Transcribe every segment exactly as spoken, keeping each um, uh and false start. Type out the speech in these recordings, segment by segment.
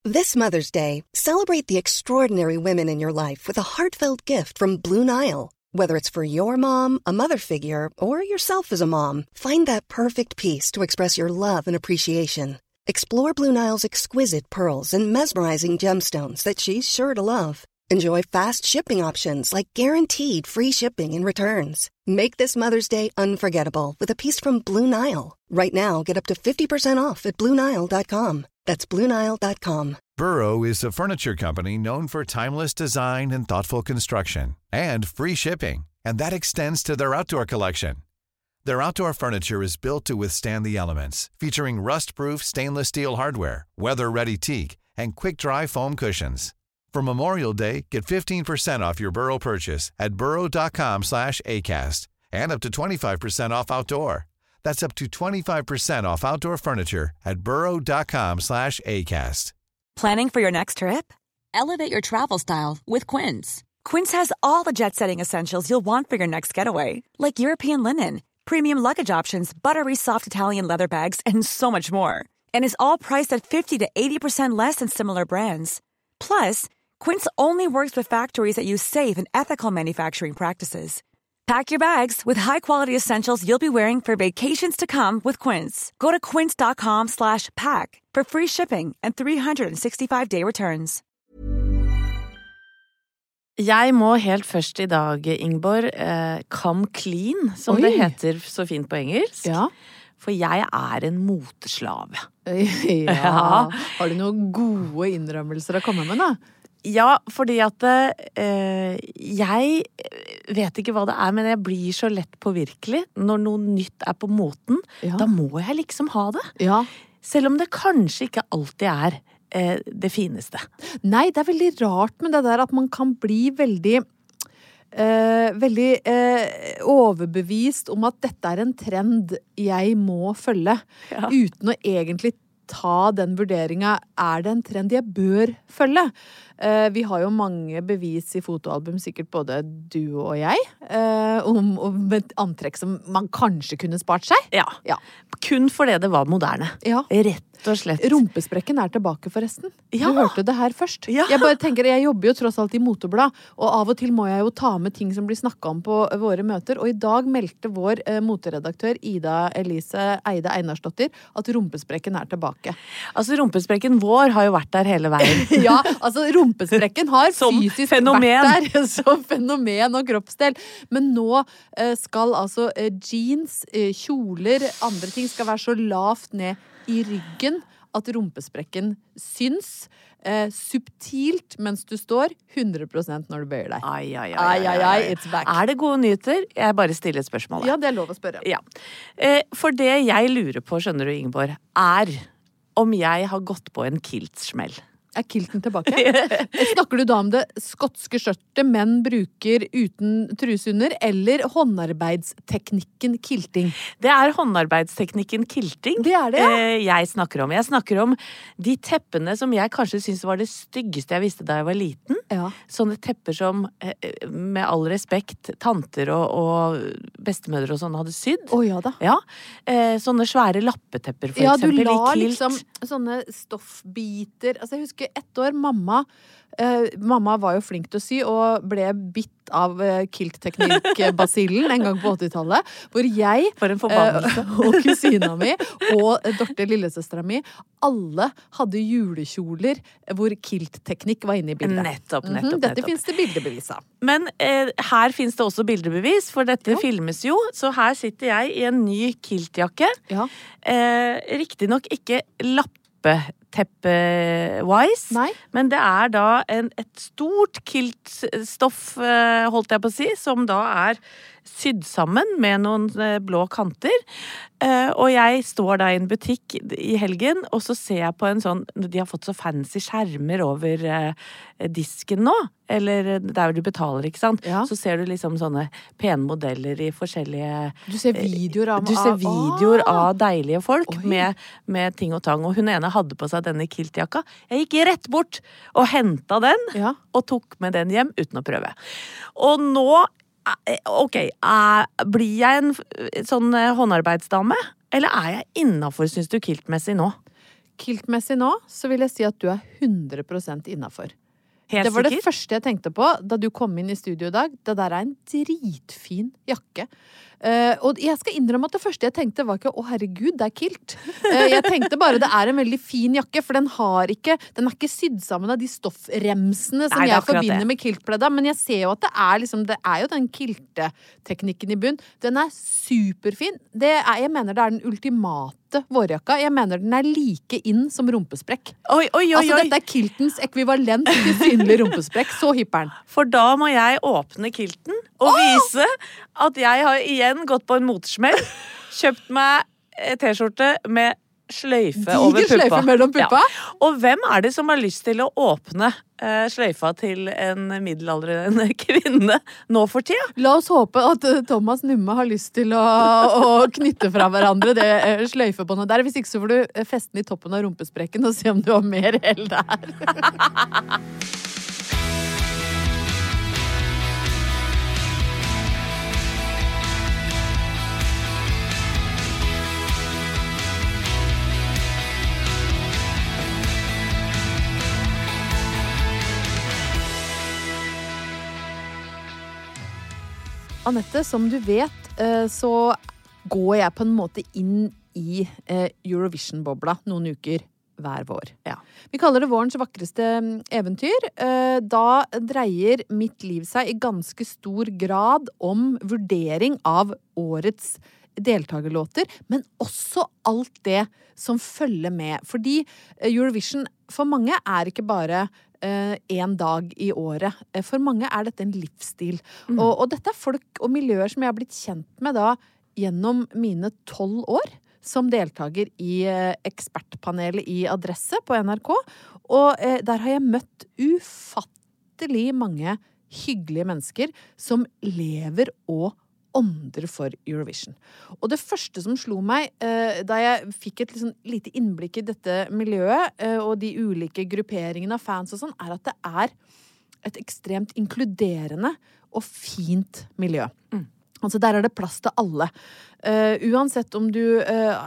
This Mother's Day, celebrate the extraordinary women in your life with a heartfelt gift from Blue Nile. Whether it's for your mom, a mother figure, or yourself as a mom, find that perfect piece to express your love and appreciation. Explore Blue Nile's exquisite pearls and mesmerizing gemstones that she's sure to love. Enjoy fast shipping options like guaranteed free shipping and returns. Make this Mother's Day unforgettable with a piece from Blue Nile. Right now, get up to fifty percent off at Blue Nile dot com. That's Blue Nile dot com. Burrow is a furniture company known for timeless design and thoughtful construction, and free shipping, and that extends to their outdoor collection. Their outdoor furniture is built to withstand the elements, featuring rust-proof stainless steel hardware, weather-ready teak, and quick-dry foam cushions. For Memorial Day, get fifteen percent off your Burrow purchase at burrow dot com slash acast, and up to twenty-five percent off outdoor. That's up to twenty-five percent off outdoor furniture at burrow dot com slash acast. Planning for your next trip? Elevate your travel style with Quince. Quince has all the jet-setting essentials you'll want for your next getaway, like European linen, premium luggage options, buttery soft Italian leather bags, and so much more. And is all priced at fifty to eighty percent less than similar brands. Plus, Quince only works with factories that use safe and ethical manufacturing practices. Pack your bags with high-quality essentials you'll be wearing for vacations to come with Quince. Go to quince dot com slash pack for free shipping and three sixty-five day returns. Jeg må helt først i dag, Ingeborg, eh, come clean, som Oi. det heter så fint på engelsk. Ja. For jeg er en moteslave. Ja. Har du noen gode innrømmelser å komme med, da? Ja, fordi at eh, jeg vet ikke hva det er, men jeg blir så lett påvirkelig når noe nytt er på moten. Ja. Da må jeg liksom ha det. Ja. Selv om det kanskje ikke alltid er eh, det fineste. Nei, det er veldig rart med det der at man kan bli veldig eh, veldig eh, overbevist om at dette er en trend jeg må følge, Ja. uten å egentlig ta den vurderingen, er det en trend jeg bør følge? Eh, vi har jo mange bevis i fotoalbum, sikkert både du og jeg, eh, om, om et antrekk som man kanskje kunne spart seg. Ja. Ja. Kun fordi det var moderne. Ja. Rett og slett. Rumpesprekken er tilbake, forresten. Ja. Du hørte det her først. Ja. Jeg bare tenker, jeg jobber jo tross alt i moteblad, og av og til må jeg jo ta med ting som blir snakket om på våre møter, og i dag meldte vår eh, moteredaktør Ida Elise Eide Einarsdottir at rumpesprekken er tilbake. Altså, rumpesprekken vår har jo vært der hele veien. Ja, altså rumpesprekken har Som fysisk fenomen. vært der som fenomen og kroppsdel. Men nå eh, skal altså eh, jeans, eh, kjoler, andre ting skal være så lavt ned i ryggen at rumpesprekken syns eh, subtilt mens du står hundre prosent når du bøyer deg. Ai, ai, ai, Ai, ai, ai, it's back. Er det gode nyheter? Jeg bare stiller et spørsmål. Ja, det er lov å spørre. Ja. Eh, For det jeg lurer på, skjønner du, Ingeborg, er om jeg har gått på en kiltsmell. Er kilten tilbake? Snakker du da om det skotske skjørtet menn bruker uten truse under, eller håndarbeidsteknikken kilting? Det er håndarbeidsteknikken kilting. Det er det, ja. eh, Jeg snakker om. Jeg snakker om de teppene som jeg kanskje synes var det styggeste jeg visste da jeg var liten. Ja. Sånne tepper som, eh, med all respekt, tanter og, og bestemødre og sånne hadde sydd. Å ja da. Ja, eh, sånne svære lappetepper for Ja, du eksempel, la i kilt. liksom sånne stoffbiter. Altså, jeg husker ett år mamma eh, Mamma var jo flink til å sy og ble bitt av eh, kiltteknikk-basillen en gang på åttitallet, hvor jeg For en forbannelse. eh, og kusina mi og Dorte, lillesøstera mi, alle hadde julekjoler hvor kiltteknikk var inne i bildet. Nettopp, Mhm, nettopp, Dette nettopp. finnes det bildebevis av. Men eh, her finnes det også bildebevis, for dette filmes jo. Så her sitter jeg i en ny kiltjakke. Ja. Eh, riktig nok ikke lappeteppe-wise, Nei. men det er da en, et stort kiltstoff, eh, holdt jeg på å si, som da er sydd sammen med noen eh, blå kanter. Eh, og jeg står da i en butikk i helgen, og så ser jeg på en sånn, de har fått så fancy skjermer over eh, disken nå, eller der du betaler, ikke sant? Ja. Så ser du liksom sånne pene modeller i forskjellige Du ser videoer av Du ser av- videoer Ah! av deilige folk Oi. med, med ting og tang. Og hun ene hadde på seg denne kiltjakka. Jeg gikk rett bort og henta den, Ja. og tok med den hjem uten å prøve. Og nå, eh, ok, eh, blir jeg en f- sånn eh, håndarbeidsdame? Eller er jeg innafor, syns du, kiltmessig nå? kiltmessig nå, så vil jeg si at du er hundre prosent innenfor. Helt det var det sikker? første jeg tenkte på da du kom inn i studio i dag. Det der er en dritfin jakke. Uh, og jeg skal innrømme at det første jeg tenkte var ikke, å herregud, det er kilt. Uh, jeg tenkte bare det er en veldig fin jakke, for den har ikke, den er ikke sydd sammen av de stoffremsene som Nei, jeg forbinder det. med kiltpledda, men jeg ser jo at det er liksom, det er jo den kilteteknikken i bunn. Den er superfin. Det er, jeg mener det er den ultimate vårjakka. Jeg mener den er like inn som rumpesprekk. Oi, oi, oi, Altså oi. dette er kiltens ekvivalent til synlig rumpesprekk. Så hipperen. For da må jeg åpne kilten og vise at jeg har igjen gått på en motesmell. Kjøpt meg T-skjorte med sløyfe Diger over puppa. sløyfe mellom puppa? Ja. Og hvem er det som har lyst til å åpne eh, sløyfa til en middelaldrende kvinne nå for tida? La oss håpe at eh, Thomas Numme har lyst til å, å knytte fra hverandre det eh, sløyfebåndet der. Hvis ikke så får du eh, feste den i toppen av rumpesprekken og se om du har mer hell der. Anette, som du vet, så går jeg på en måte inn i Eurovision-bobla noen uker hver vår. Ja. Vi kaller det vårens vakreste eventyr. Da dreier mitt liv seg i ganske stor grad om vurdering av årets deltagerlåter, men også alt det som følger med. Fordi Eurovision for mange er ikke bare en dag i året. For mange er dette en livsstil. Mm. Og, og dette er folk og miljøer som jeg har blitt kjent med da gjennom mine tolv år som deltager i ekspertpanelet i Adresse på N R K. Og eh, der har jeg møtt ufattelig mange hyggelige mennesker som lever og ånder for Eurovision. Og det første som slo meg eh, da jeg fikk et liksom, lite innblikk i dette miljøet eh, og de ulike grupperingene av fans og sånn, er at det er et ekstremt inkluderende og fint miljø. Mm. Altså der er det plass til alle. Uh, uansett om du uh,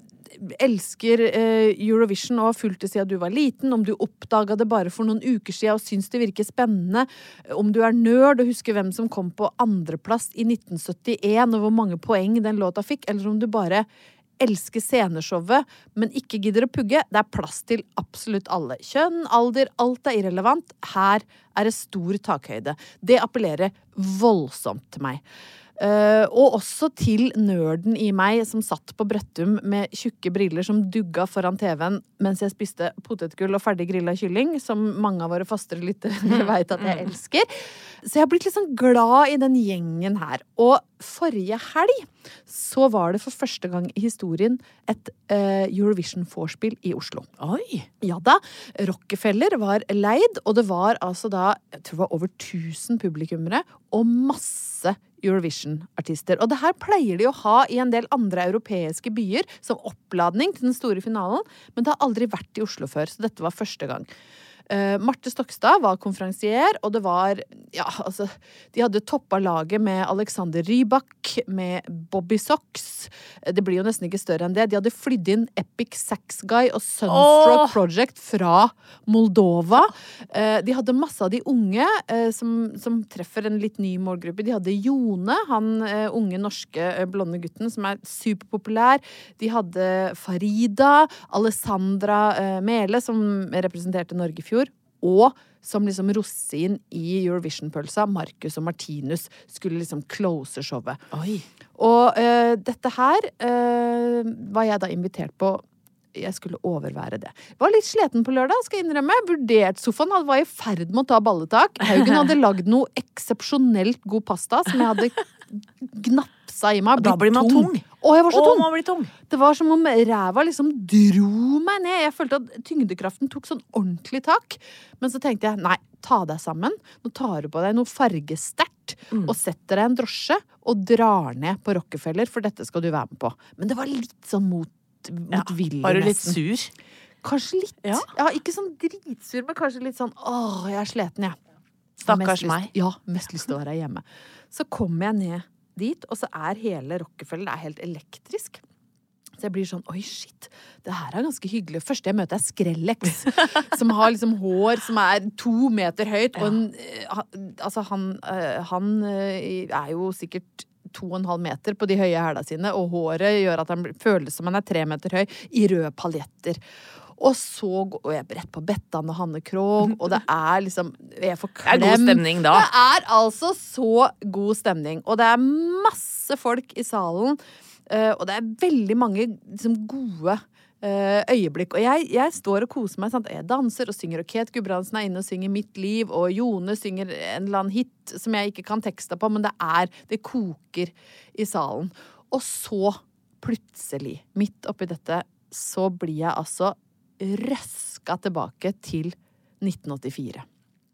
elsker uh, Eurovision og har fulgt det siden du var liten, om du oppdaget det bare for noen uker siden og syns det virker spennende, om du er nerd og husker hvem som kom på andreplass i nitten syttien og hvor mange poeng den låta fikk, eller om du bare elsker sceneshowet, men ikke gidder å pugge, det er plass til absolutt alle. Kjønn, alder, alt er irrelevant. Her er det stor takhøyde. Det appellerer voldsomt til meg. Uh, og også til nerden i meg som satt på Brøttum med tjukke briller som dugga foran T V-en mens jeg spiste potetgull og ferdig grillet kylling, som mange av våre fastere lyttere vet at jeg elsker. Så jeg har blitt litt sånn glad i den gjengen her. Og forrige helg så var det for første gang i historien et uh, Eurovision vorspiel i Oslo. Oi! Ja da, Rockefeller var leid, og det var altså da, jeg tror det var over tusen publikummere, og masse Eurovision-artister. Og det her pleier de å ha i en del andre europeiske byer som oppladning til den store finalen, men det har aldri vært i Oslo før, så dette var første gang. Uh, Marte Stokstad var konferansier, og det var, ja, altså, de hadde toppet laget med Alexander Rybak, med Bobby Sox. Det blir jo nesten ikke større enn det. De hadde flydd inn Epic Sax Guy og Sunstroke oh! Project fra Moldova. Uh, de hadde masse av de unge uh, som, som treffer en litt ny målgruppe. De hadde Jone, han uh, unge norske uh, blonde gutten som er superpopulær. De hadde Farida, Alessandra uh, Mele, som representerte Norge i fjor. Og som liksom rosin i Eurovision-pølsa, Marcus og Martinus skulle liksom close showet. Oi. Og uh, dette her uh, var jeg da invitert på. Jeg skulle overvære det. Var litt sleten på lørdag, skal jeg innrømme. Vurdert sofaen, han var i ferd med å ta balletak. Haugen hadde lagd noe eksepsjonelt god pasta som jeg hadde gnapsa i meg. Da blir man tung. Å, jeg var så Å, tung. man blir tung. Det var som om ræva liksom dro meg ned. Jeg følte at tyngdekraften tok sånn ordentlig tak. Men så tenkte jeg, nei, ta deg sammen. Nå tar du på deg noe fargestert mm. og setter deg en drosje og drar ned på Rockefeller, for dette skal du være med på. Men det var litt sånn mot, mot vilje. Var du litt sur? Kanskje litt. Ja. ja, ikke sånn dritsur, men kanskje litt sånn, åh, jeg er sleten, jeg. Stakkars lyst, meg. Ja, mest lyst til å være hjemme. Så kommer jeg ned dit, og så er hele Rockefeller, det er helt elektrisk. Så jeg blir sånn, oi shit, det her er ganske hyggelig. Først jeg møter er Skrellex, som har liksom hår som er to meter høyt, og en, altså han, han er jo sikkert to og en halv meter på de høye hæla sine, og håret gjør at han føles som han er tre meter høy, i røde paljetter. Og så går jeg rett på Bettan og Hanne Krogh, og det er liksom, jeg får klem. Det er god stemning da. Det er altså så god stemning, og det er masse folk i salen, Uh, og det er veldig mange liksom, gode uh, øyeblikk. Og jeg, jeg står og koser meg, sant? Jeg danser og synger, og Kate Gudbrandsen er inne og synger Mitt liv, og Jone synger en eller annen hit som jeg ikke kan tekste på, men det er, det koker i salen. Og så, plutselig, midt oppi dette, så blir jeg altså røska tilbake til nitten åttifire.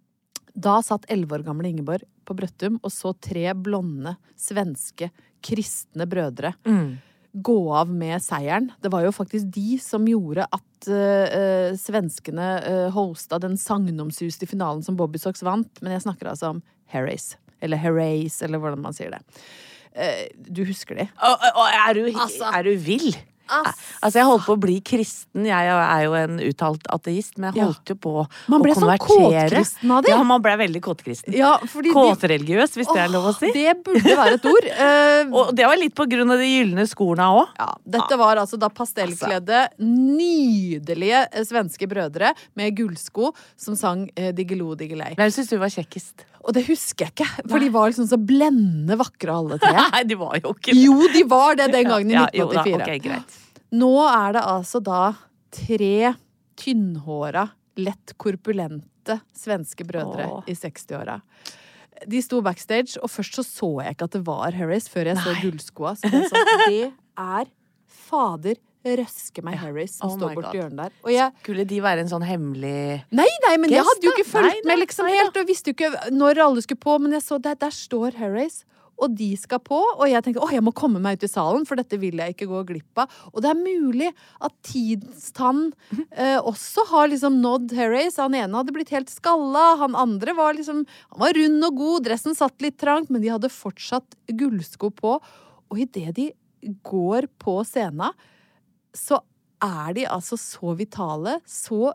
Da satt elleve år gamle Ingeborg på Brøttum og så tre blonde, svenske, kristne brødre mm. gå av med seieren. Det var jo faktisk de som gjorde at uh, svenskene uh, hosta den sagnomsuste finalen som Bobby Sox vant, men jeg snakker altså om Herreys, eller Herreys, eller hvordan man sier det. Uh, du husker det? Og, og er, du, altså, er du vill? Altså, jeg holdt på å bli kristen. Jeg er jo en uttalt ateist, men jeg holdt jo på å konvertere. Man ble sånn kåtkristen av det. Ja, man ble veldig kåtkristen. Ja, Kåtreligiøs, hvis det er lov å si. Det burde være et ord. Uh, og det var litt på grunn av de gyllene skorene også. Ja, dette var altså da pastellkledde, nydelige svenske brødre med gullsko som sang uh, Diggelo Diggelei. Hvem synes du var kjekkest? Og det husker jeg ikke, for Nei. De var liksom så blendende vakre alle tre. Nei, de var jo ikke det. Jo, de var det den gangen i ja, nitten åttifire. Jo da, ok, greit. Nå er det altså da tre tynnhåra, lett korpulente svenske brødre Åh. I sekstiåra. De sto backstage, og først så så jeg ikke at det var Harris før jeg Nei. Så gullskoa. Så det, så det er fader røske meg Harris som oh står bort i hjørnet der. Og jeg, skulle de være en sånn hemmelig Nei, nei, men jeg hadde jo ikke fulgt nei, nei, med liksom helt, og visste jo ikke når alle skulle på, men jeg så der, der står Harris, og de skal på, og jeg tenkte, åh, jeg må komme meg ut i salen, for dette vil jeg ikke gå glipp av. Og det er mulig at tidstann eh, også har liksom nådd Harris. Han ene hadde blitt helt skalla, han andre var liksom, han var rund og god, dressen satt litt trangt, men de hadde fortsatt gullsko på. Og i det de går på scenen, så er de altså så vitale, så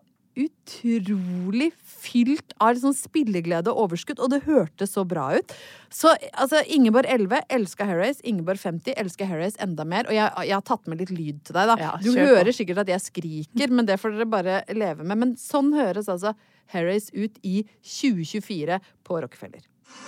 utrolig fylt av sånn spilleglede og overskudd, og det hørtes så bra ut. Så altså, Ingeborg elleve elsker Harris, Ingeborg femti elsker Harris enda mer, og jeg, jeg har tatt med litt lyd til deg da. Ja, du hører sikkert at jeg skriker, men det får dere bare leve med. Men sånn høres altså Harris ut i tjue tjuefire på Rockefeller.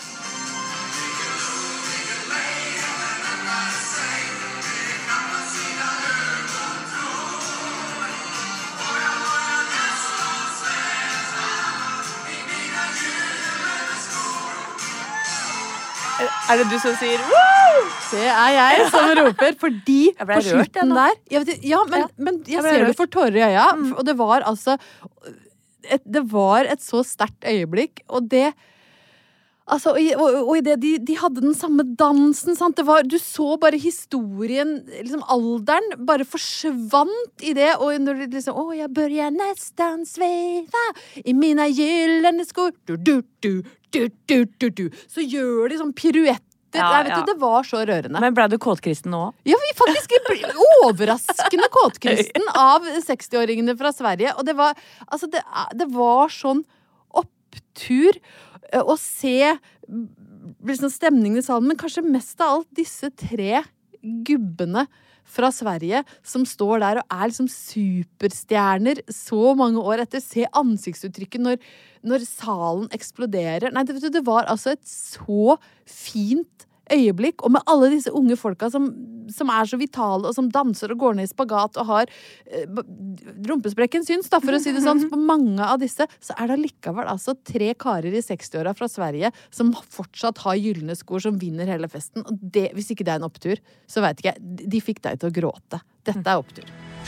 Er det du som sier Woo! Det er jeg som roper, fordi på rørt, slutten der jeg vet, Ja, men, ja, men jeg, jeg ser du får tårer i øya, mm. og det var altså et, det var et så sterkt øyeblikk, og det Altså, og, og, og i det, de, de hadde den samme dansen, sant? Det var, du så bare historien, liksom alderen, bare forsvant i det, og når det liksom, åh, jeg börjar nästan sveva i mina gyllene skor, du, du, du, du, du, du, du, så gjør de sånn piruetter. Ja, jeg vet ja. Du, det var så rørende. Men ble du kåtkristen nå? Ja, vi faktisk overraskende kåtkristen av sekstiåringene fra Sverige, og det var, altså, det, det var sånn opptur å se liksom, stemningen i salen, men kanskje mest av alt disse tre gubbene fra Sverige som står der og er liksom superstjerner så mange år etter. Se ansiktsuttrykket når, når salen eksploderer. Nei, det, det var altså et så fint øyeblikk, og med alle disse unge folka som, som er så vitale, og som danser og går ned i spagat og har eh, rumpesprekken syns, da, for å si det sånn, så på mange av disse, så er det likevel altså tre karer i sekstiåra fra Sverige som fortsatt har gyllene skor, som vinner hele festen, og det, hvis ikke det er en opptur, så vet ikke jeg, de fikk deg til å gråte. Dette er opptur.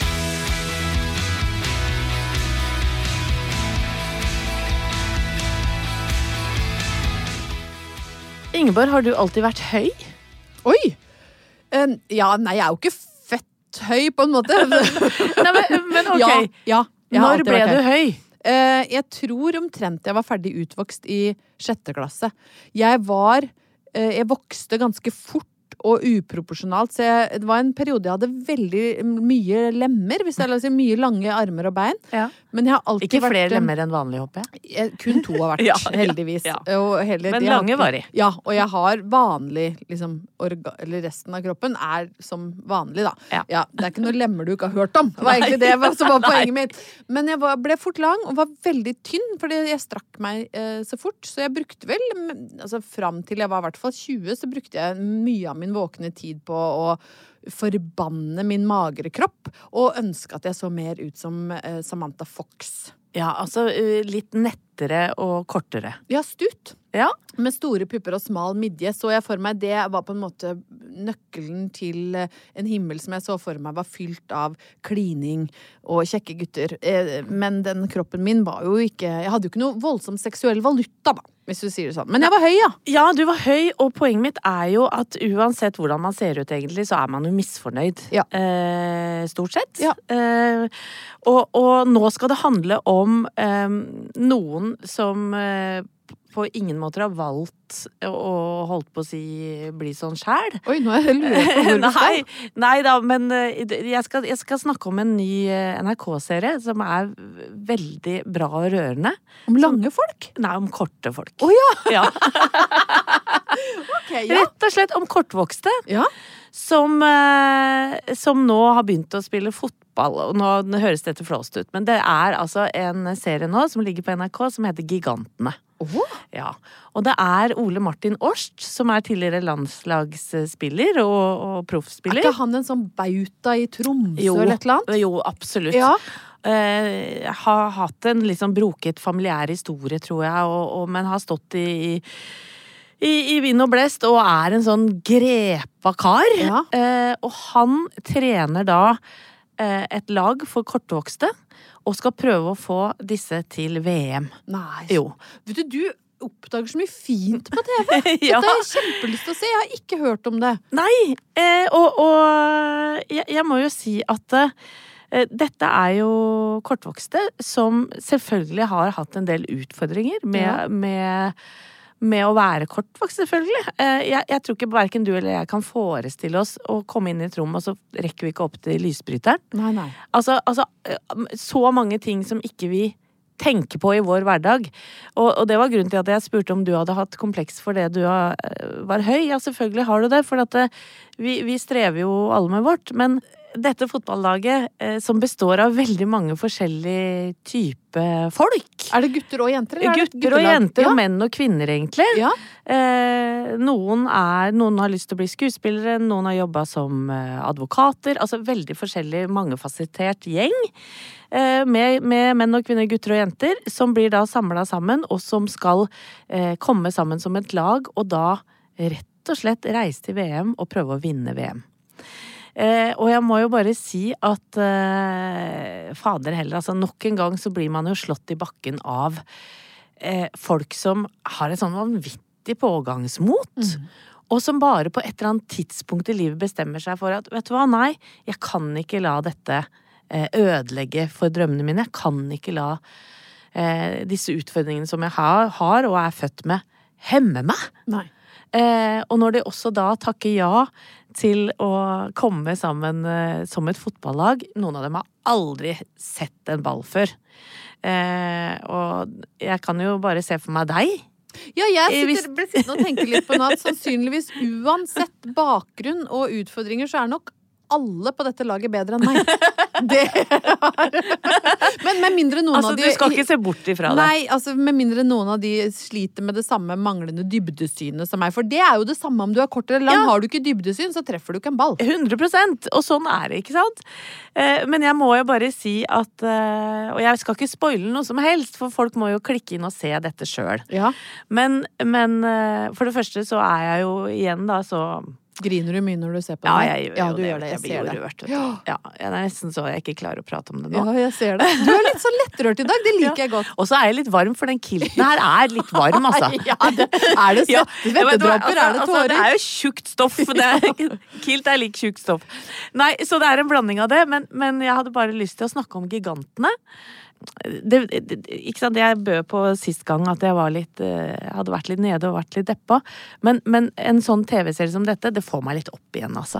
Ingeborg, har du alltid vært høy? Oi! Uh, ja, nei, jeg er jo ikke fett høy på en måte. Nei, men, men ok. Ja, ja, når ble du høy? Uh, jeg tror omtrent jeg var ferdig utvokst i sjette klasse. Jeg var, uh, jeg vokste ganske fort og uproporsjonalt. Så jeg, det var en periode jeg hadde veldig mye lemmer, hvis jeg la si, mye lange armer og bein. Ja. Men jeg har alltid Ikke vært... flere lemmer enn vanlig, håper jeg. jeg kun to har vært, Ja, heldigvis. ja. Og hele, Men det lange har- var de. Ja, og jeg har vanlig, liksom, orga, eller resten av kroppen er som vanlig, da. Ja. Ja, det er ikke noe lemmer du ikke har hørt om. Det var egentlig det som var poenget mitt. Men jeg var, ble fort lang og var veldig tynn, fordi jeg strakk meg eh, så fort. Så jeg brukte vel, altså fram til jeg var i hvert fall tjue, så brukte jeg mye av min våkne tid på å forbanne min magre kropp, og ønske at jeg så mer ut som eh, Samantha Fox. Ja, altså uh, litt nettere og kortere. Ja, stutt. Ja. Med store pupper og smal midje så jeg for meg, det var på en måte nøkkelen til en himmel som jeg så for meg var fylt av klining og kjekke gutter. Men den kroppen min var jo ikke, jeg hadde jo ikke noe voldsom seksuell valuta da, hvis du sier det sånn. Men jeg var høy, ja. Ja, du var høy, og poenget mitt er jo at uansett hvordan man ser ut egentlig, så er man jo misfornøyd. Ja. Eh, stort sett. Ja. Eh, og, og nå skal det handle om eh, noen som eh, på ingen måter har valgt å holdt på å si bli sånn sjæl. Oi, nå er jeg lurer på hvor vi skal. nei, nei da, men jeg skal, jeg skal snakke om en ny N R K-serie som er veldig bra og rørende. Om lange folk? Nei, om korte folk. Åja! Ja. Ok, ja. Rett og slett om kortvokste. Ja. Som, eh, som nå har begynt å spille fotball, og nå, nå høres dette flåst ut, men det er altså en serie nå som ligger på N R K som heter Gigantene. Oh. Ja, og det er Ole Martin Årst, som er tidligere landslagsspiller og, og Er proffspiller. ikke han en sånn bauta i Tromsø Jo, eller et eller annet? jo, absolutt. Ja. Eh, har hatt en litt sånn broket familiær historie, tror jeg, og, og, men har stått i, i I, i vind og blest, og er en sånn grepa kar. Ja. Eh, og han trener da eh, et lag for kortvokste, og skal prøve å få disse til V M. Nei. Jo. Vet du, du oppdager så mye fint på T V. Ja. Dette har jeg kjempelyst til å se. Jeg har ikke hørt om det. Nei, eh, og, og jeg, jeg må jo si at eh, dette er jo kortvokste som selvfølgelig har hatt en del utfordringer med, Ja. med med å være kortvokst, selvfølgelig. Jeg, jeg tror ikke hverken du eller jeg kan forestille oss å komme inn i et rom, og så rekker vi ikke opp til lysbryteren. Nei, nei. Altså, altså så mange ting som ikke vi tenker på i vår hverdag. Og, og det var grunnen til at jeg spurte om du hadde hatt kompleks for det du var høy. Ja, selvfølgelig har du det, for at det, vi, vi strever jo alle med vårt. Men dette fotballaget, eh, som består av veldig mange forskjellige typer folk. Er det gutter og jenter? Eller er det Gutter og guttelag? jenter, Ja. og menn og kvinner, egentlig. Ja. Eh, noen, er, noen har lyst til å bli skuespillere, noen har jobbet som eh, advokater. Altså veldig forskjellig, mangefasettert gjeng. Eh, med, med menn og kvinner, gutter og jenter, som blir da samlet sammen, og som skal eh, komme sammen som et lag, og da rett og slett reise til V M og prøve å vinne V M. Eh, og jeg må jo bare si at eh, fader heller, altså nok en gang så blir man jo slått i bakken av eh, folk som har et sånn vanvittig pågangsmot, mm. og som bare på et eller annet tidspunkt i livet bestemmer seg for at, vet du hva, nei, jeg kan ikke la dette eh, ødelegge for drømmene mine, jeg kan ikke la eh, disse utfordringene som jeg har, har og er født med, hemme meg. Nei. Eh, og når de også da takker ja til å komme sammen eh, som et fotballag, noen av dem har aldri sett en ball før. Eh, og jeg kan jo bare se for meg deg. Ja, jeg Hvis- sitter, ble sittende og tenke litt på nå at sannsynligvis uansett bakgrunn og utfordringer, så er nok alle på dette laget bedre enn meg. Det er Men med mindre noen Altså, av de du skal ikke se bort ifra det. Nei, altså med mindre noen av de sliter med det samme manglende dybdesynet som meg. For det er jo det samme om du er kort eller lang. Ja. Har du ikke dybdesyn, så treffer du ikke en ball. hundre prosent, og sånn er det, ikke sant? Eh, men jeg må jo bare si at eh, og jeg skal ikke spoile noe som helst, for folk må jo klikke inn og se dette selv. Ja. Men, men eh, for det første så er jeg jo igjen da så Griner du mye når du ser på Ja, det? jeg gjør ja, jo du det. gjør det. Jeg, blir ser jo det. rørt, vet du. Ja. Ja, det er nesten så jeg ikke klarer å prate om det nå. Ja, jeg ser det. Du er litt så lettrørt i dag. Det liker jeg godt. Og så er jeg litt varm, for den kilten her er litt varm, altså. Ja, det, er det Ja, svette, jeg vet hva, svettedråper? Er det altså, tårer? det er jo tjukt stoff. Det er, kilt er lik tjukt stoff. Nei, så det er en blanding av det, men, men jeg hadde bare lyst til å snakke om Gigantene. det, det, ikke sant, jeg bød på sist gang at jeg var litt, uh, hadde vært litt nede og vært litt deppa. Men, men en sånn tv-serie som dette, det får meg litt opp igjen, altså.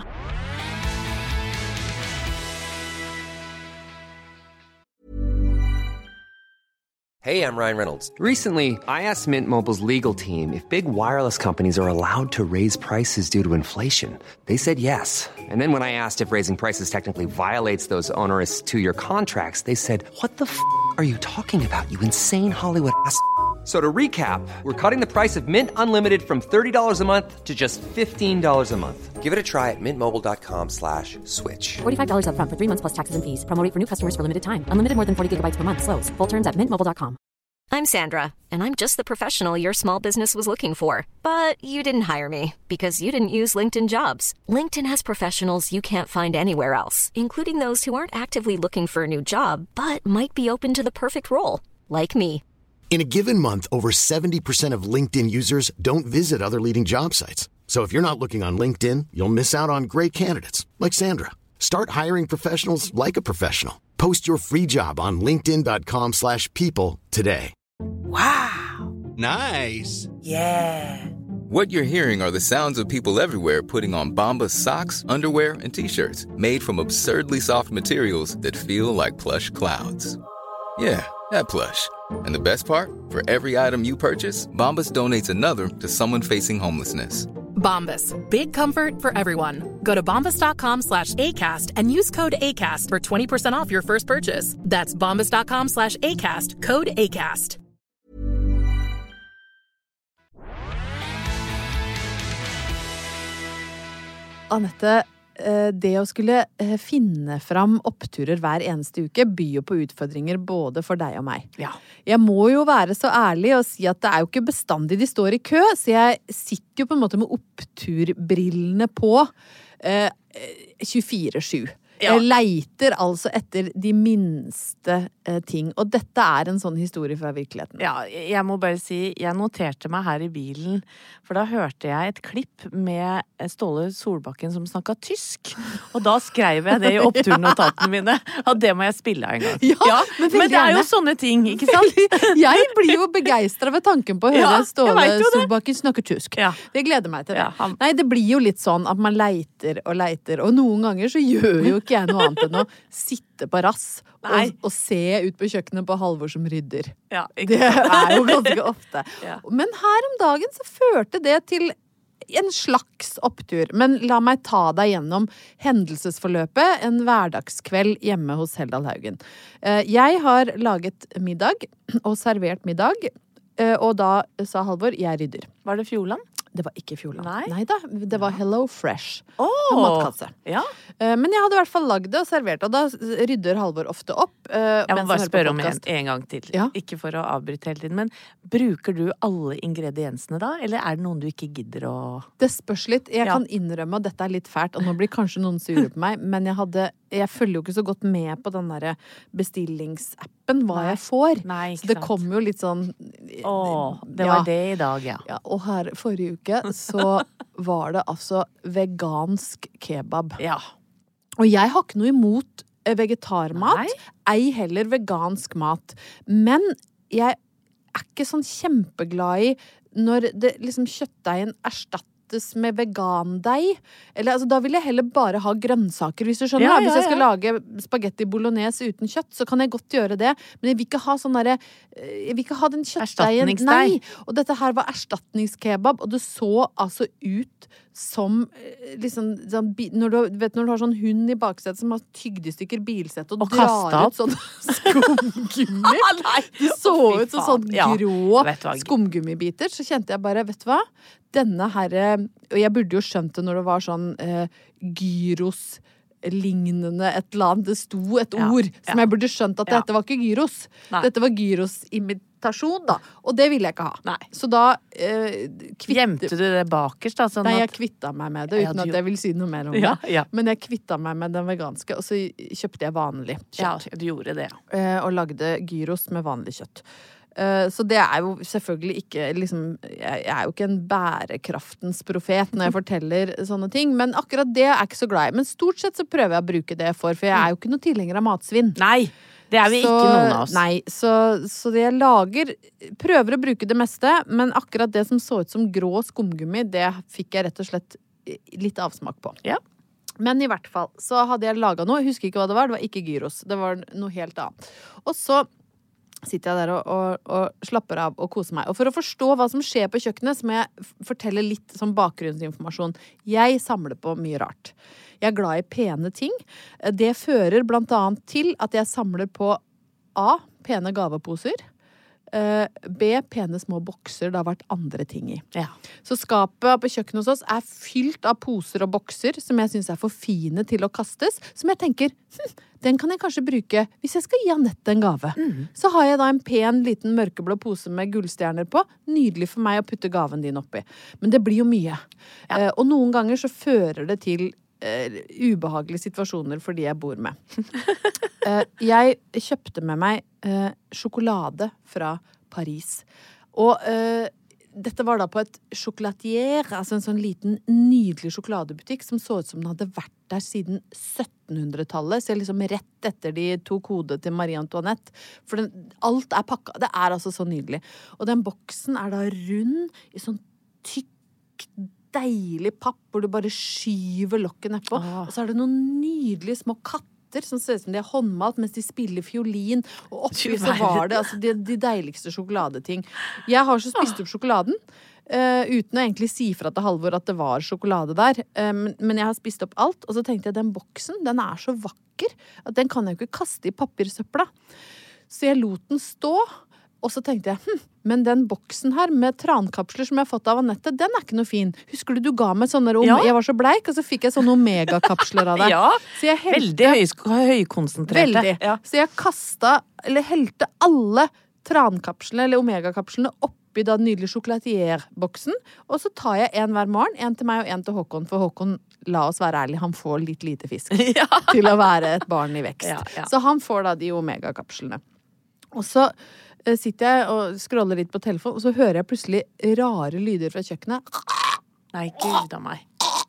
Hey, I'm Ryan Reynolds. Recently, I asked Mint Mobile's legal team if big wireless companies are allowed to raise prices due to inflation. They said yes. And then when I asked if raising prices technically violates those onerous two-year contracts, they said, what the f*** are you talking about, you insane Hollywood ass f- So to recap, we're cutting the price of Mint Unlimited from thirty dollars a month to just fifteen dollars a month. Give it a try at mintmobile.com slash switch. forty-five dollars up front for three months plus taxes and fees. Promo rate for new customers for limited time. Unlimited more than forty gigabytes per month. Slows full terms at mint mobile dot com. I'm Sandra, and I'm just the professional your small business was looking for. But you didn't hire me because you didn't use LinkedIn Jobs. LinkedIn has professionals you can't find anywhere else, including those who aren't actively looking for a new job, but might be open to the perfect role, like me. In a given month, over seventy percent of LinkedIn users don't visit other leading job sites. So if you're not looking on LinkedIn, you'll miss out on great candidates like Sandra. Start hiring professionals like a professional. Post your free job on linkedin.com slash people today. Wow. Nice. Yeah. What you're hearing are the sounds of people everywhere putting on Bombas socks, underwear, and T-shirts made from absurdly soft materials that feel like plush clouds. Yeah, that plush. And the best part? For every item you purchase, Bombas donates another to someone facing homelessness. Bombas. Big comfort for everyone. Go to bombas.com slash ACAST and use code ACAST for twenty percent off your first purchase. That's bombas.com slash ACAST. Code ACAST. Annette, det å skulle finne fram oppturer hver eneste uke byr jo på utfordringer både for deg og meg. Ja. Jeg må jo være så ærlig og si at det er jo ikke bestandig de står i kø, så jeg sitter jo på en måte med oppturbrillene på eh, tjuefire sju. Ja. Jeg leiter altså etter de minste eh, ting, og dette er en sånn historie fra virkeligheten. Ja, jeg må bare si, jeg noterte meg her i bilen, for da hørte jeg et klipp med Ståle Solbakken som snakket tysk, og da skrev jeg det i oppturnotatene mine, og det må jeg spille en gang. Ja, ja men, men det er jo sånne ting, ikke sant? Jeg blir jo begeistret ved tanken på å høre ja, Ståle Solbakken snakke tysk. Ja. Det gleder meg til det. Ja, han... Nei, det blir jo litt sånn at man leiter og leiter, og noen ganger så gjør jo ikke jeg noe annet enn å sitte på rass og, og se ut på kjøkkenet på Halvor som rydder. Ja, det er jo ganske ofte. Ja. Men her om dagen så førte det til en slags opptur. Men la meg ta deg gjennom hendelsesforløpet en hverdagskveld hjemme hos Heldal Haugen. Jeg har laget middag og servert middag, og da sa Halvor, jeg rydder. Var det Fjordland? Det var ikke Fjordland. Nei. Nei da, det var Hello Fresh. Oh, en matkasse. Ja. Men jeg hadde i hvert fall lagd det og servert, og da rydder Halvor ofte opp. Jeg må bare spørre om en, en gang til. Ja. Ikke for å avbryte hele tiden, men bruker du alle ingrediensene da, eller er det noen du ikke gidder å... Det spørs litt. Jeg ja. kan innrømme at dette er litt fælt, og nå blir kanskje noen sure på meg, men jeg hadde... Jeg følger jo ikke så godt med på den der bestillingsappen, hva Nei. jeg får. Nei, så det kom jo litt sånn... Åh, det var ja. det i dag, ja. ja. Og her forrige uke så var det altså vegansk kebab. Ja. Og jeg har ikke noe imot vegetarmat, Nei. ei heller vegansk mat. Men jeg er ikke sånn kjempeglad i når det liksom kjøttdeigen erstatter med vegandeig. Eller altså, da vil jeg heller bare ha grønnsaker, hvis du skjønner. Ja, ja, hvis jeg skal ja. lage spaghetti bolognese uten kjøtt, så kan jeg godt gjøre det. Men jeg vil ikke ha sånn derre Jeg vil ikke ha den kjøttdeigen. Nei. Og dette her var erstatningskebab, og det så altså ut som liksom sånn, når, du, vet, når du har sånn hund i baksetet som har tygd i stykker bilsett og, og drar ut sånn skumgummi. Det så ut som sånn grå ja, skumgummibiter. Så kjente jeg bare, vet du hva? Denne herre, og jeg burde jo skjønt det når det var sånn eh, gyros lignende et eller annet, det sto et ja, ord som ja. jeg burde skjønt at ja. dette var ikke gyros. Nei. Dette var gyros-imitasjon da, og det ville jeg ikke ha. Nei. Så da eh, kvitte... Gjemte du det bakerst da? Sånn Nei, at... jeg kvittet meg med det, uten ja, du... at jeg vil si noe mer om ja, det. ja. Men jeg kvittet meg med den veganske, og så kjøpte jeg vanlig kjøtt. Ja, du gjorde det. Eh, og lagde gyros med vanlig kjøtt. Så det er jo selvfølgelig ikke liksom, jeg er jo ikke en bærekraftens profet når jeg forteller sånne ting, men akkurat det er jeg ikke så glad i. Men stort sett så prøver jeg å bruke det for, for jeg er jo ikke noe tilhenger av matsvinn. Nei! Det er vi så, ikke noen av oss. Nei, så, så det jeg lager, prøver å bruke det meste, men akkurat det som så ut som grå skumgummi, det fikk jeg rett og slett litt avsmak på. Ja. Men i hvert fall, så hadde jeg laget noe, jeg husker ikke hva det var, det var ikke gyros, det var noe helt annet. Og så sitter jeg der og, og, og slapper av og koser meg. Og for å forstå hva som skjer på kjøkkenet, så må jeg fortelle litt som bakgrunnsinformasjon. Jeg samler på mye rart. Jeg er glad i pene ting. Det fører blant annet til at jeg samler på A, pene gaveposer, B, pene små bokser det har vært andre ting i. Ja. Så skapet på kjøkkenet hos oss er fylt av poser og bokser som jeg synes er for fine til å kastes, som jeg tenker, hm, den kan jeg kanskje bruke hvis jeg skal gi Annette en gave. Mm. Så har jeg da en pen, liten mørkeblå pose med gullstjerner på. Nydelig for meg å putte gaven din oppi. Men det blir jo mye. Ja. Eh, og noen ganger så fører det til Uh, ubehagelige situasjoner for de jeg bor med. uh, jeg kjøpte med meg uh, sjokolade fra Paris. Og uh, dette var da på et chocolatier, altså en sånn liten, nydelig sjokoladebutikk som så ut som den hadde vært der siden syttenhundretallet, så jeg liksom rett etter de tok hodet til Marie Antoinette. For den, alt er pakka. Det er altså så nydelig. Og den boksen er da rund i sånn tykk deilig papp, hvor du bare skyver lokket nedpå. Og så er det noen nydelige små katter som ser ut som de er håndmalt mens de spiller fiolin. Og oppi så var det altså, de, de deiligste sjokoladeting. Jeg har så spist opp sjokoladen, uh, uten å egentlig si fra til Halvor at det var sjokolade der. Um, men jeg har spist opp alt, og så tenkte jeg, den boksen, den er så vakker, at den kan jeg jo ikke kaste i papirsøpla. Så jeg lot den stå, og så tenkte jeg, hm, men den boksen her med trankapsler som jeg har fått av Annette, den er ikke noe fin. Husker du du ga meg sånne, ja. Jeg var så bleik, og så fikk jeg sånne omega-kapsler av deg. Ja, så jeg helte, veldig høy, høykonsentrerte. Veldig, ja. Så jeg kastet, eller helte alle trankapslene, eller omega-kapslene oppi da den nydelige chocolatier-boksen, og så tar jeg en hver morgen, en til meg og en til Håkon, for Håkon, la oss være ærlig, han får litt lite fisk ja. Til å være et barn i vekst. Ja, ja. Så han får da de omega-kapslene. Og så sitter jeg og scroller litt på telefon, og så hører jeg plutselig rare lyder fra kjøkkenet. Nei, Gud av meg.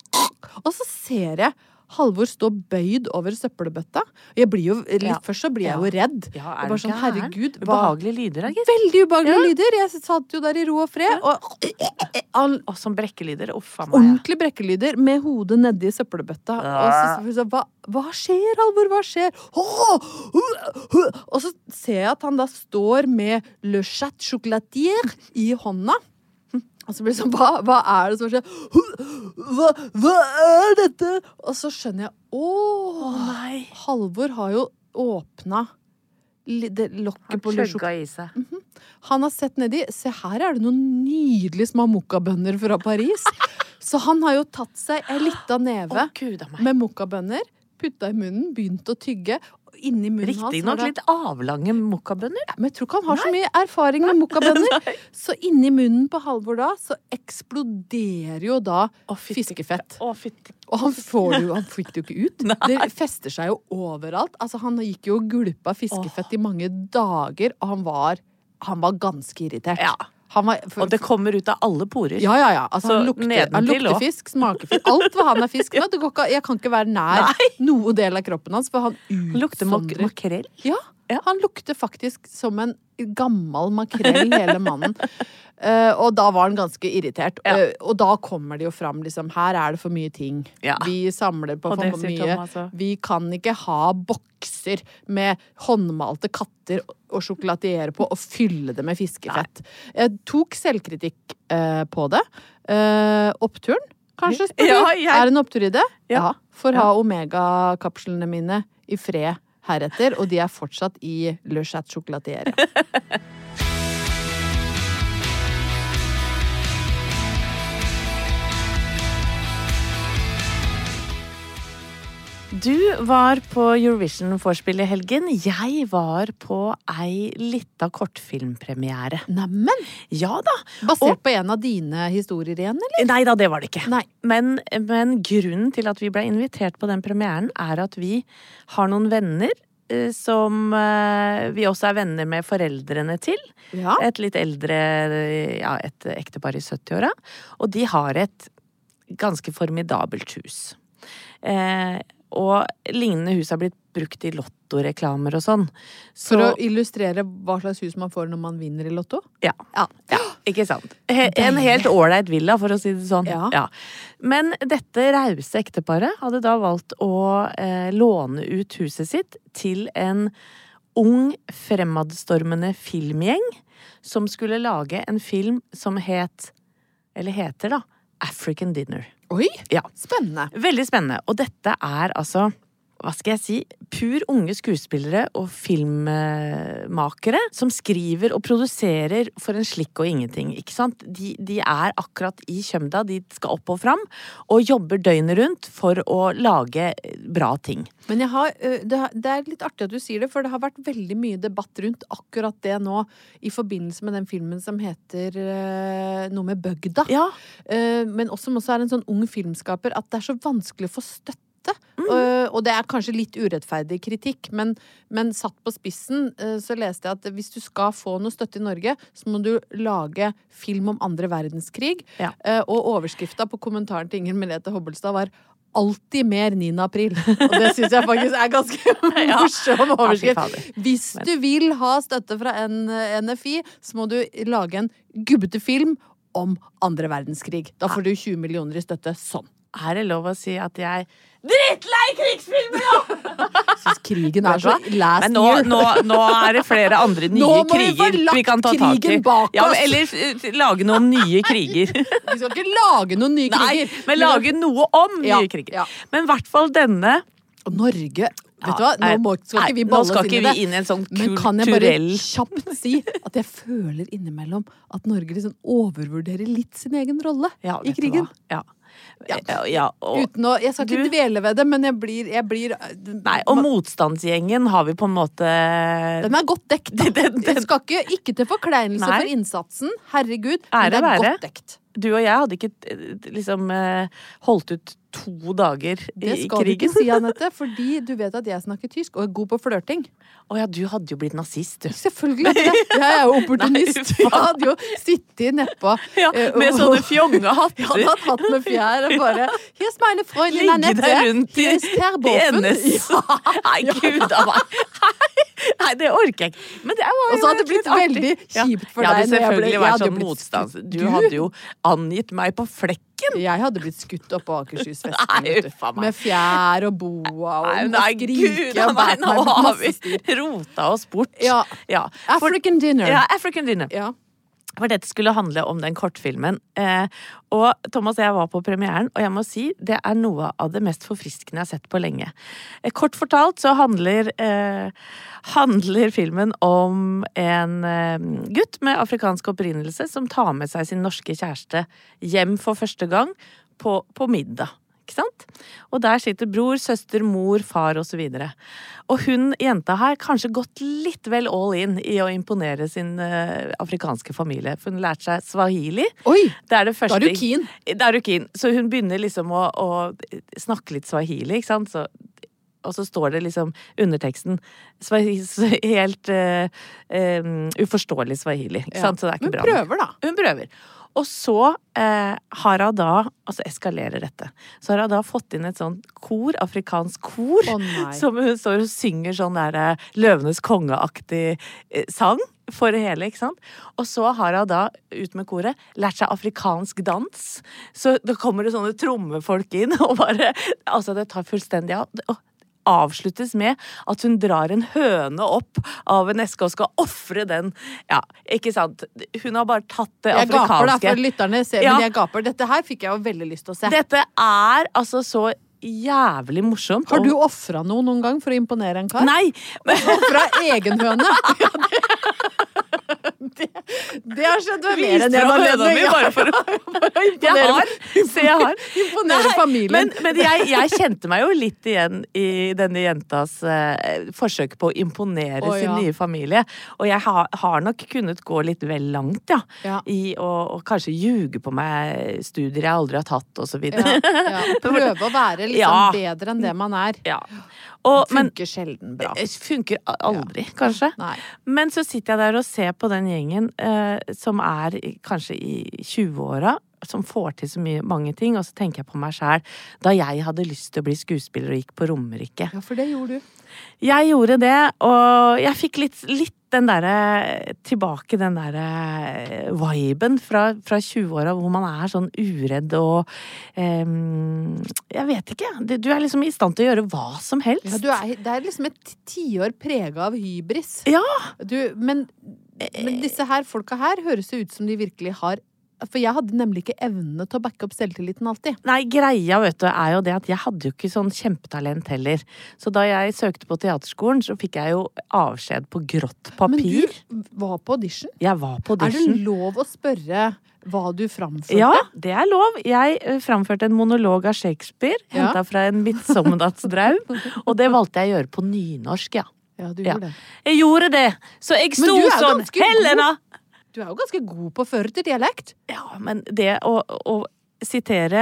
Og så ser jeg Halvor stå bøyd over søppelbøtta. Jeg blir jo, litt ja. Først så blir jeg jo redd. Ja, er det bare sånn, herregud. Ubehagelige lyder, da, gitt. Veldig ubehagelige ja. lyder. Jeg satt jo der i ro og fred. Ja. Og, all, og som brekkelyder, uff av meg. Ordentlig brekkelyder med hodet nedi søppelbøtta. Ja. Og så, så hva, hva skjer, Halvor? Hva skjer? Og så ser jeg at han da står med Le Chat Chocolatier i hånda. Og så blir det sånn, hva, hva er det som skjer? Hva, hva er dette? Og så skjønner jeg, åh, oh, nei. Halvor har jo åpnet det lokket på løsjok. Han i seg. Mm-hmm. Han har sett nedi, se her er det noen nydelige små mokkabønner fra Paris. Så han har jo tatt seg en liten neve oh, med mokkabønner, puttet i munnen, begynt å tygge. Inni munnen Riktig hans nok det... litt avlange mokkabønner. Ja, men jeg tror ikke han har Nei. Så mye erfaring med mokkabønner. Så inni munnen på Halvor da, så eksploderer jo da oh, fiskefett. Oh, og han får det jo, han fikk det jo ikke ut. Nei. Det fester seg jo overalt. Altså, han gikk jo og gulpa fiskefett oh. i mange dager, og han var, han var ganske irritert. Ja. Han var, for, og det kommer ut av alle porer. Ja, ja, ja. Altså, han lukter, han lukter fisk, smaker fisk. Alt hva han er fisk. Det går ikke, jeg kan ikke være nær Nei. Noe del av kroppen hans, for han utsondrer. Han lukter mak makrell? Ja, ja, han lukter faktisk som en gammel makrell, hele mannen. Uh, og da var han ganske irritert. Ja. Uh, og da kommer det jo fram, liksom, her er det for mye ting. Ja. Vi samler på og for mye. Tom, altså. Vi kan ikke ha bokser med håndmalte katter og sjokolatiere på og fylle det med fiskefett. Nei. Jeg tok selvkritikk uh, på det. Uh, oppturen, kanskje? Ja, jeg... Er det en opptur i det? Ja. ja for å ha omega-kapslene mine i fred heretter, og de er fortsatt i Le Chat Chocolatier. Du var på Eurovision-forspill i helgen. Jeg var på ei lita kortfilmpremiere. Neimen! Ja da. Basert og... på en av dine historier igjen, eller? Nei da, det var det ikke. Nei. Men, men grunnen til at vi ble invitert på den premieren er at vi har noen venner som vi også er venner med foreldrene til. Ja. Et litt eldre, ja, et ektepar i sytti-åra. Og de har et ganske formidabelt hus. Eh, og lignende hus har blitt brukt i lottoreklamer og sånn. Så, For å illustrere hva slags hus man får når man vinner i lotto? Ja, ja, ja ikke sant. He, en helt ålreit villa, for å si det sånn. Ja. Ja. Men dette rause ekteparet hadde da valgt å eh, låne ut huset sitt til en ung, fremadstormende filmgjeng som skulle lage en film som het, eller heter da, African Dinner. Oi, ja. Spennende. Veldig spennende. Og dette er altså, hva skal jeg si, pur unge skuespillere og filmmakere som skriver og produserer for en slikk og ingenting, ikke sant? De, de er akkurat i kjømda, de skal opp og fram, og jobber døgnet rundt for å lage bra ting. Men jeg har, det er litt artig at du sier det, for det har vært veldig mye debatt rundt akkurat det nå, i forbindelse med den filmen som heter noe med Bøgda. Ja. Men også som også er en sånn ung filmskaper, at det er så vanskelig å få støtte. Mm. Uh, og det er kanskje litt urettferdig kritikk, men, men satt på spissen uh, så leste jeg at hvis du skal få noe støtte i Norge, så må du lage film om andre verdenskrig. Ja. Uh, og overskrifta på kommentaren til Inger Merete Hobbelstad var alltid mer niende april. Og det synes jeg faktisk er ganske morsom overskrift. Hvis du vil ha støtte fra N F I, så må du lage en gubbete film om andre verdenskrig. Da får du tjue millioner i støtte sånn. Er det lov å si at jeg drittlei krigsfilmer nå! Jeg synes krigen er så last Men nå, nå, nå er det flere andre nye nå kriger vi, vi kan ta tak i. Ja, eller uh, lage noen nye kriger. Vi skal ikke lage noen nye kriger. Nei, men lage noe om ja, nye kriger. Ja. Men i hvert fall denne og Norge, vet du hva? Nå må, skal ikke vi balle oss inn i det. Inn i en sånn kulturell... Men kan jeg bare kjapt si at jeg føler innimellom at Norge liksom overvurderer litt sin egen rolle ja, i krigen. Ja. Ja. Ja, og uten å, jeg skal ikke du, dvele ved det, men jeg blir, jeg blir Nei, og motstandsgjengen har vi på en måte Den er godt dekt da. Den, den, den skal ikke, ikke til forkleinelse nei. For innsatsen, herregud, men det er være. Godt dekt. Du og jeg hadde ikke liksom holdt ut to dager i krigen. Det skal du ikke si, Annette, fordi du vet at jeg snakker tysk og er god på flørting. Åja, du hadde jo blitt nazist, du. Selvfølgelig hadde jeg. Jeg er jo opportunist. Jeg hadde jo sittet nedpå. Ja, med og, sånne fjonge hatter. Jeg hadde hatt hatt med fjær og bare, her er meine Freundin Annette. Ligge der rundt i, i ennes. Ja. Nei, Gud av meg. Nei, det orker jeg ikke. Men det var jo og så hadde det blitt veldig kjipt for ja. deg. Ja, det selvfølgelig vært sånn motstand. Du, du hadde jo angitt meg på flekken. Jeg hadde blitt skutt opp på Akershusfesten. Med fjær og boa og nei, nei, skrike og bært meg på masse styr. Rota oss bort. Ja. Ja. African Dinner. Ja, African Dinner. Ja. For dette skulle handle om den kortfilmen. Eh, og Thomas og jeg var på premieren, og jeg må si, det er noe av det mest forfriskende jeg har sett på lenge. Eh, kort fortalt så handler, eh, handler filmen om en eh, gutt med afrikansk opprinnelse som tar med seg sin norske kjæreste hjem for første gang på, på middag. Ikke sant? Og der sitter bror, søster, mor, far og så videre. Og hun, jenta her, kanskje gått litt vel all in i å imponere sin uh, afrikanske familie. For hun lærte seg swahili. Oi, det er det første. da er du keen. Da er du keen. Så hun begynner liksom å, å snakke litt swahili, ikke sant? Så, og så står det liksom underteksten swahili, helt uh, um, uforståelig swahili. Ikke sant? Så det er ikke hun bra. Hun prøver da. Hun prøver. Og så eh, har hun da, altså eskalerer dette, så har hun da fått inn et sånt kor, afrikansk kor, oh, som hun står og synger sånn der eh, Løvenes kongeaktig eh, sang for det hele, ikke sant? Og så har hun da, ut med koret, lært seg afrikansk dans, så da kommer det sånne trommefolk inn, og bare, altså det tar fullstendig av, og avsluttes med at hun drar en høne opp av en eske og skal offre den. Ja, ikke sant? Hun har bare tatt det jeg afrikanske. Jeg gaper da, for lytterne ser, ja. Men jeg gaper. Dette her fikk jeg jo veldig lyst til å se. Dette er altså så jævlig morsomt. Har du offret noe noen gang for å imponere en kar? Nei. Offret egen høne? Ja, det... Det, det har skjedd med mer enn en anledning. Bare for å, bare å imponere, jeg har, se jeg har. imponere familien. Men, men jeg, jeg kjente meg jo litt igjen i denne jentas eh, forsøk på å imponere oh, sin ja. nye familie. Og jeg ha, har nok kunnet gå litt vel langt, ja. ja. I å og kanskje ljuge på meg studier jeg aldri har tatt, og så videre. Ja, ja. Prøve å være liksom ja. bedre enn det man er. Ja. Og, funker men, sjelden bra. Funker aldri, ja. kanskje. Nei. Men så sitter jeg der og ser på den gjengen eh, som er kanskje i tjueåra, som får til så mye, mange ting, og så tenker jeg på meg selv, da jeg hadde lyst til å bli skuespiller og gikk på Romerike. Ja, for det gjorde du. Jeg gjorde det, og jeg fikk litt, litt den der, tilbake den der viben fra, fra tjue-åra, hvor man er sånn uredd og um, jeg vet ikke, du er liksom i stand til å gjøre hva som helst. Ja, du er, det er liksom et tiår preget av hybris. Ja. Du, men, men disse her folka her høres jo ut som de virkelig har. For jeg hadde nemlig ikke evnene til å backe opp selvtilliten alltid. Nei, greia vet du, er jo det at jeg hadde jo ikke sånn kjempetalent heller. Så da jeg søkte på teaterskolen, så fikk jeg jo avskjed på grått papir. Men du var på audition? Jeg var på audition. Er det lov å spørre hva du framførte? Ja, det er lov. Jeg framførte en monolog av Shakespeare, ja. Hentet fra en midtsommernattsdraum, og det valgte jeg å gjøre på nynorsk, ja. Ja, du gjorde ja. det. Jeg gjorde det, så jeg sto sånn, Helena! Du er jo ganske god på førtedialekt. Ja, men det å, å sitere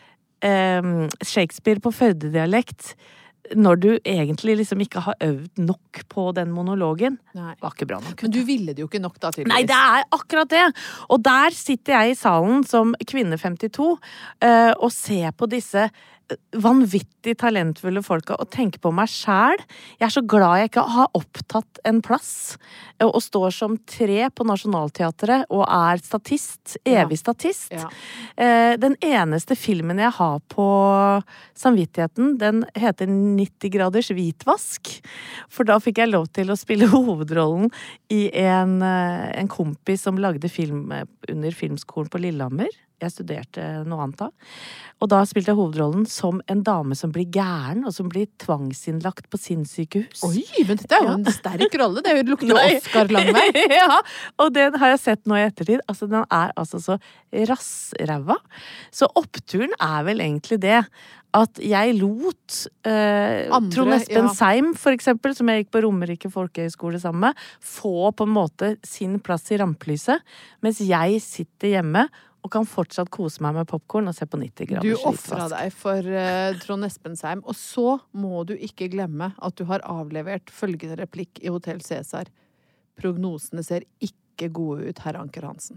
um, Shakespeare på førtedialekt når du egentlig liksom ikke har øvd nok på den monologen, Nei. Var ikke bra nok. Men du ville det jo ikke nok da, tydeligvis. Nei, det er akkurat det. Og der sitter jeg i salen som kvinne femtito uh, og ser på disse vanvittig talentfulle folka og tenker på meg selv. Jeg er så glad jeg ikke har opptatt en plass og står som tre på Nationaltheatret og er statist, evig statist. Ja. Ja. Den eneste filmen jeg har på samvittigheten, den heter nitti graders hvitvask, for da fikk jeg lov til å spille hovedrollen i en, en kompis som lagde film under filmskolen på Lillehammer. Jeg studerte noe annet da. Og da spilte jeg hovedrollen som en dame som blir gæren, og som blir tvangsinnlagt på sinnssykehus. Oi, men dette er jo ja. En sterk rolle. Det lukter jo Oscar lang vei. Ja, og den har jeg sett nå i ettertid. Altså, den er altså så rassræva. Så oppturen er vel egentlig det at jeg lot eh, Andre, Trond Espen ja. Seim, for eksempel, som jeg gikk på Romerike Folkehøgskole sammen med, få på en måte sin plass i rampelyset, mens jeg sitter hjemme og kan fortsatt kose meg med popcorn og se på nitti graders hvitvask. Du offret deg for uh, Trond Espensheim, og så må du ikke glemme at du har avlevert følgende replikk i Hotell Cæsar. Prognosene ser ikke gode ut, herr Anker Hansen.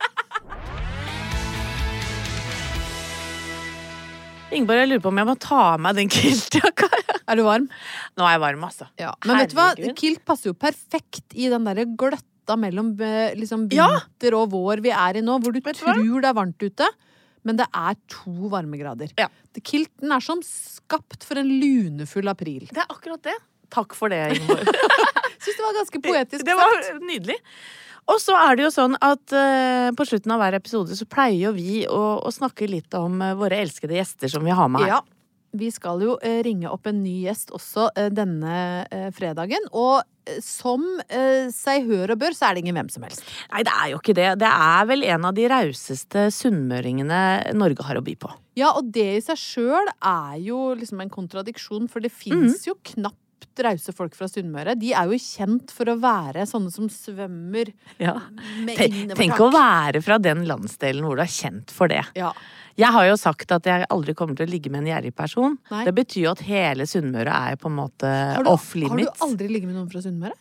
Ingeborg, jeg lurer på om jeg må ta av meg den kiltjakka. Er du varm? Nå er jeg varm, altså. Ja. Men vet du hva? Kilt passer jo perfekt i den der gløtta mellom liksom, vinter og vår vi er i nå, hvor du tror det er varmt ute, men det er to varmegrader. Ja. Kilten er som skapt for en lunefull april. Det er akkurat det. Takk for det, Ingeborg. Synes det var ganske poetisk. Det var nydelig. Og så er det jo sånn at uh, på slutten av hver episode så pleier jo vi å, å snakke litt om uh, våre elskede gjester som vi har med her. Ja, vi skal jo uh, ringe opp en ny gjest også uh, denne uh, fredagen, og uh, som uh, seg hør og bør, så er det ingen hvem som helst. Nei, det er jo ikke det. Det er vel en av de rauseste sunnmøringene Norge har å by på. Ja, og det i seg selv er jo liksom en kontradiksjon, for det finnes mm. jo knapt rause folk fra Sunnmøre. De er jo kjent for å være sånne som svømmer ja. med innovertak. Tenk å være fra den landsdelen hvor du er kjent for det. Ja. Jeg har jo sagt at jeg aldri kommer til å ligge med en gjerrig person. Nei. Det betyr jo at hele Sunnmøre er på en måte du, off limits. Har du aldri ligget med noen fra Sunnmøre?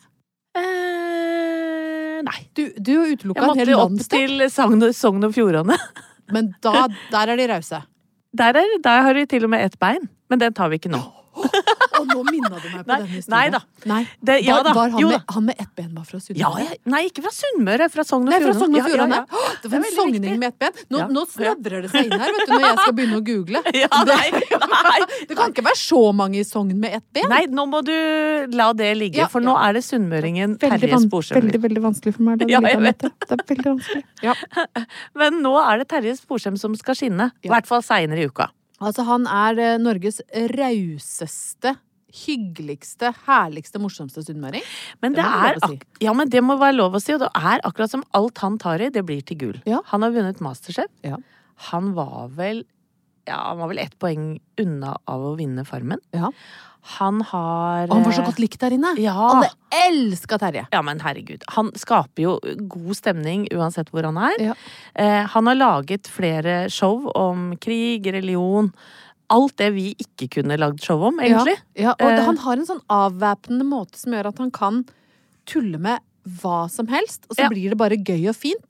Eh, nei. Du, du har utelukket en hel landsdel. Jeg måtte opp til Sogn og Fjordane. Men da, der er de rause. Der, er, der har de til og med ett bein. Men den tar vi ikke nå. Og nå minnet du meg på nei, den historien. Nei da. Nei. Det, ja, var, da. var han, jo, med, han med ett ben var fra Sunnmøre? Ja, nei, ikke fra Sunnmøre, fra Sogn og Fjordane. Nei, fra Sogn og Fjordane. Ja, ja, ja. Det var en sogning med ett ben. Nå, ja. nå snødrer det seg inn her, vet du, når jeg skal begynne å google. Ja, nei, nei. Det kan ikke være så mange i Sogn med ett ben. Nei, nå må du la det ligge, ja, for nå ja. er det sunnmøringen Terje Sporsem. Veldig, veldig vanskelig for meg. Det, ja, jeg vet det. Det er veldig vanskelig. Ja. Men nå er det Terje Sporsem som skal skinne, i ja. hvert fall senere i uka. Altså, han er Norges rauseste, hyggeligste, herligste, morsomste sunnmøring. Men det, det er, si. ja, men det må være lov å si, og det er akkurat som alt han tar i, det blir til gull. Ja. Han har vunnet Masterchef. Ja. Han var vel, ja, han var vel ett poeng unna av å vinne Farmen. Ja. Han har... Og han var så godt likt der inne. Ja. Alle elsker Terje. Ja, men herregud. Han skaper jo god stemning uansett hvor han er. Ja. Eh, han har laget flere show om krig, religion, alt det vi ikke kunne lagd show om, egentlig. Ja, ja, og det, han har en sånn avvæpnende måte som gjør at han kan tulle med hva som helst, og så ja. blir det bare gøy og fint.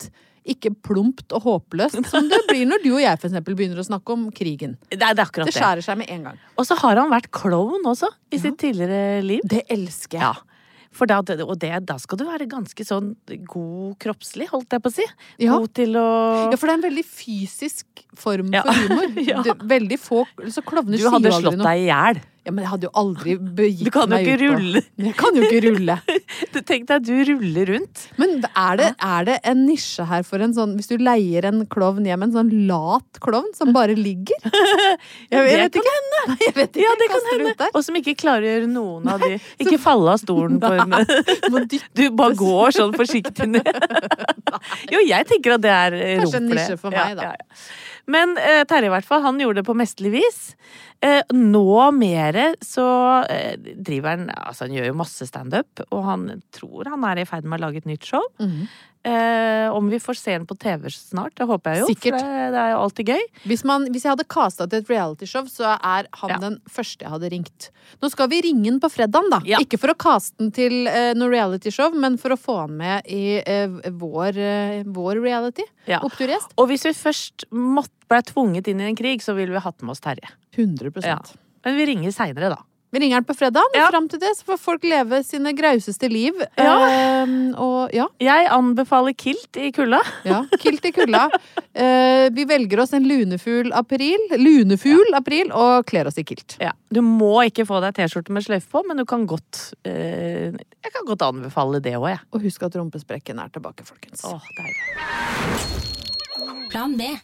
ikke plumpt og håpløst, som det blir når du og jeg for eksempel begynner å snakke om krigen. Det er, det er akkurat det. Det skjærer seg med en gang. Og så har han vært klovn også, i ja. sitt tidligere liv. Det elsker jeg. Ja. For da, og det, da skal du være ganske sånn god kroppslig, holdt jeg på å si. Ja. God til å... Ja, for det er en veldig fysisk form ja. for humor. ja. det, veldig få, så klovner sier jo aldri noe. Du hadde slått deg i hjel. Ja, men jeg hadde jo aldri begitt meg ut på. Du kan jo ikke rulle. Jeg kan jo ikke rulle. Du tenkte at du ruller rundt. Men er det, er det en nisje her for en sånn, hvis du leier en klovn hjem, en sånn lat klovn som bare ligger? Jeg, jeg vet det kan hende. Nei, jeg vet ikke. Ja, det kan hende. Og som ikke klarer å gjøre noen av de. Ikke falle av stolen på en. Du bare går sånn forsiktig ned. Jo, jeg tenker at det er romfle. Kanskje en nisje for meg, da. Ja, ja, ja. Men eh, Terje i hvert fall, han gjorde det på mesterlig vis. Eh, nå mere så eh, driver han, altså han gjør jo masse stand-up, og han tror han er i ferd med å lage et nytt show. Mm. Eh, om vi får se den på T V snart, det håper jeg jo. Sikkert. For det, det er jo alltid gøy. Hvis, man, hvis jeg hadde castet til et reality-show, så er han ja. den første jeg hadde ringt. Nå skal vi ringe den på fredagen, da. Ja. Ikke for å caste den til eh, noe reality-show, men for å få han med i eh, vår, eh, vår reality. Ja. Oppturgjest. Og hvis vi først måtte ble tvunget inn i en krig, så ville vi hatt med oss Terje. hundre prosent. Ja. Men vi ringer senere, da. Vi ringer den på fredag, og ja. frem til det så får folk leve sine grauseste liv. Ja. Um, og, ja. Jeg anbefaler kilt i kulda. Ja, kilt i kulda. Uh, vi velger oss en lunefugl april, lunefugl ja. april, og kler oss i kilt. Ja. Du må ikke få deg t-skjorte med sløyfe på, men du kan godt, uh, jeg kan godt anbefale det også, jeg. Ja. Og husk at rumpesprekken er tilbake, folkens. Åh, deilig. Plan B.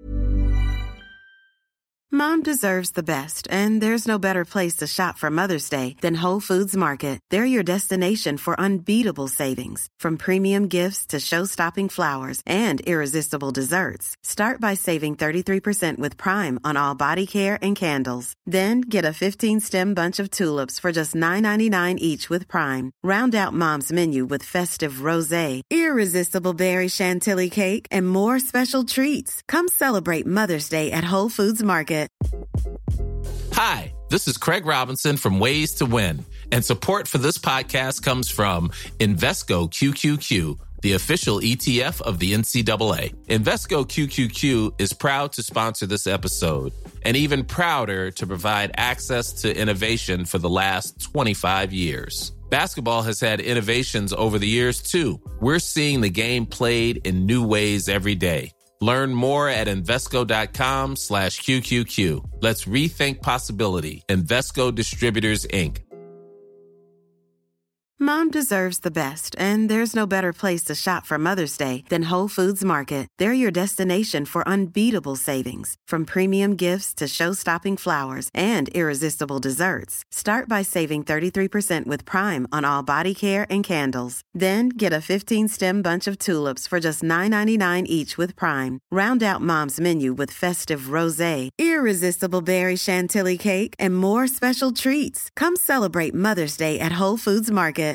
Mom deserves the best, and there's no better place to shop for Mother's Day than Whole Foods Market. They're your destination for unbeatable savings, from premium gifts to show-stopping flowers and irresistible desserts. Start by saving thirty-three percent with Prime on all body care and candles. Then get a fifteen-stem bunch of tulips for just nine ninety-nine each with Prime. Round out Mom's menu with festive rosé, irresistible berry chantilly cake, and more special treats. Come celebrate Mother's Day at Whole Foods Market. Hi, this is Craig Robinson from Ways to Win, and support for this podcast comes from Invesco Q Q Q, the official E T F of the N C double A. Invesco Q Q Q is proud to sponsor this episode, and even prouder to provide access to innovation for the last twenty-five years. Basketball has had innovations over the years, too. We're seeing the game played in new ways every day. Learn more at Invesco.com slash QQQ. Let's rethink possibility. Invesco Distributors, Incorporated. Mom deserves the best, and there's no better place to shop for Mother's Day than Whole Foods Market. They're your destination for unbeatable savings, from premium gifts to show-stopping flowers and irresistible desserts. Start by saving thirty-three percent with Prime on all body care and candles. Then get a fifteen-stem bunch of tulips for just nine ninety-nine each with Prime. Round out Mom's menu with festive rosé, irresistible berry chantilly cake, and more special treats. Come celebrate Mother's Day at Whole Foods Market.